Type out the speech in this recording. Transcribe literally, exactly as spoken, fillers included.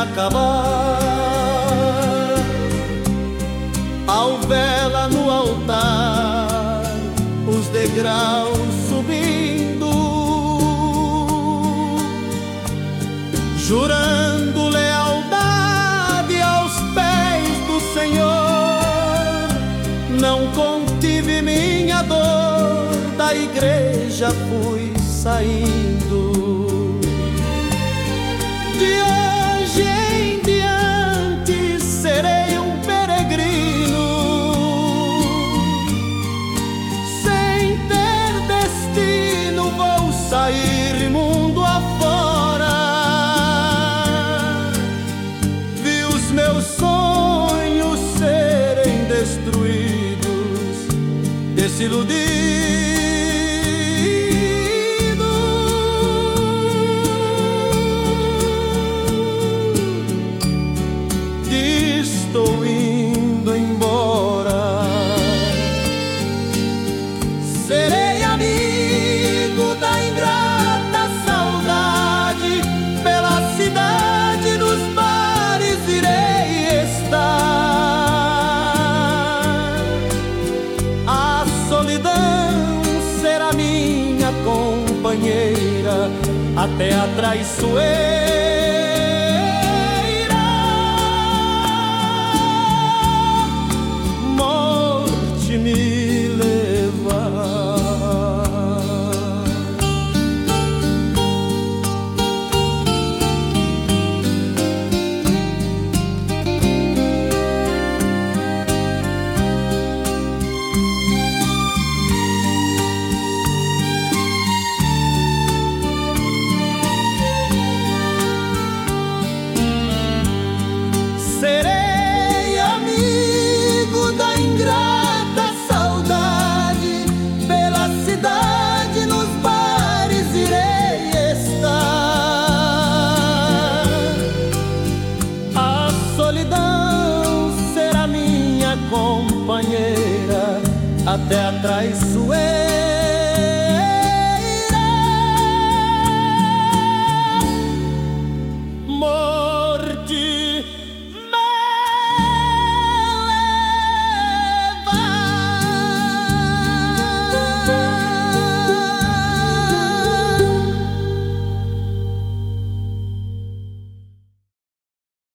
acabar. Alvela no altar, os degraus subindo, jurando lealdade aos pés do Senhor. Não contive minha dor, da igreja fui saindo. De hoje em diante serei um peregrino, sem ter destino vou sair mundo afora. Vi os meus sonhos serem destruídos, desiludidos. Estou indo embora. Serei amigo da ingrata saudade, pela cidade nos bares irei estar. A solidão será minha companheira até a traiçoeira. Me levar. Serei amigo da ingrata companheira até a traiçoeira.